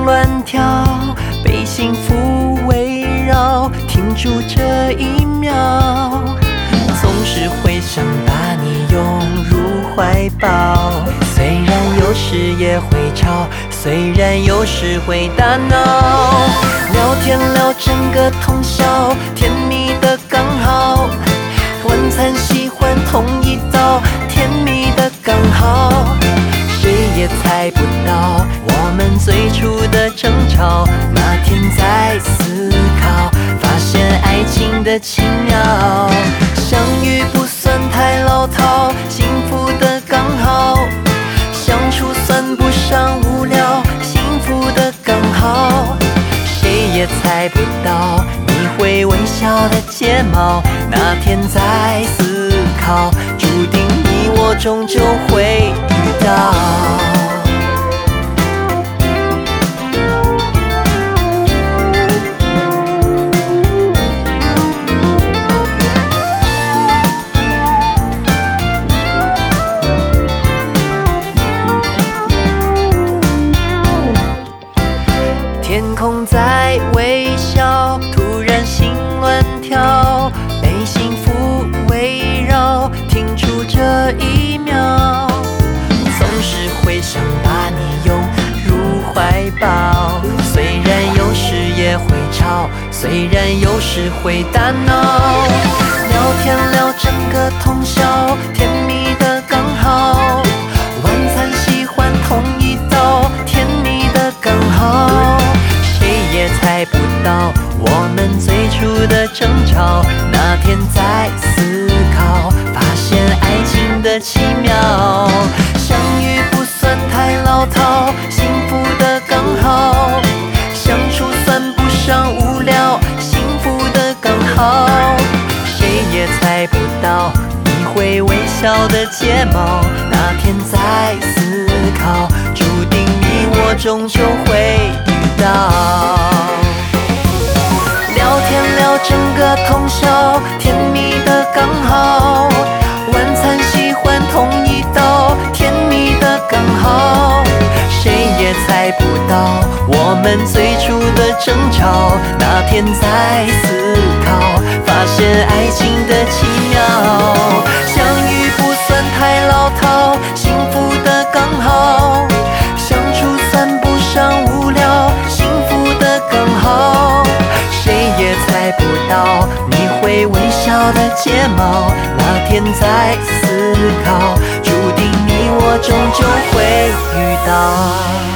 乱跳，被幸福围绕，停住这一秒，总是会想把你拥入怀抱。虽然有时也会吵，虽然有时会打闹，聊天聊整个通宵，甜蜜的刚好。晚餐喜欢同一道，甜蜜的刚好。谁也猜不到我们最初的争吵，那天在思考，发现爱情的奇妙。相遇不算太老套，幸福的刚好。相处算不上无聊，幸福的刚好。谁也猜不到你会微笑的睫毛，那天在思考，注定你我终究会遇到。天空在微笑，突然心乱跳，被幸福围绕，停住这一秒，总是会想把你拥入怀抱。虽然有时也会吵，虽然有时会打闹，聊天聊整个通宵，甜蜜的刚好。晚餐喜欢同一道，甜蜜的刚好。也猜不到我们最初的争吵，那天在思考，发现爱情的奇妙。相遇不算太老套，幸福的刚好。相处算不上无聊，幸福的刚好。谁也猜不到你会微笑的睫毛，那天在思考，注定你我终究会遇到。聊天聊整个通宵，甜蜜的刚好。晚餐喜欢同一道，甜蜜的刚好。谁也猜不到我们最初的争吵，那天在思考，发现爱情的奇妙。相遇不算太老套，幸福的刚好。相处算不上无聊，幸福的刚好。谁也猜不到你会微笑的睫毛，那天在思考，注定你我终究会遇到。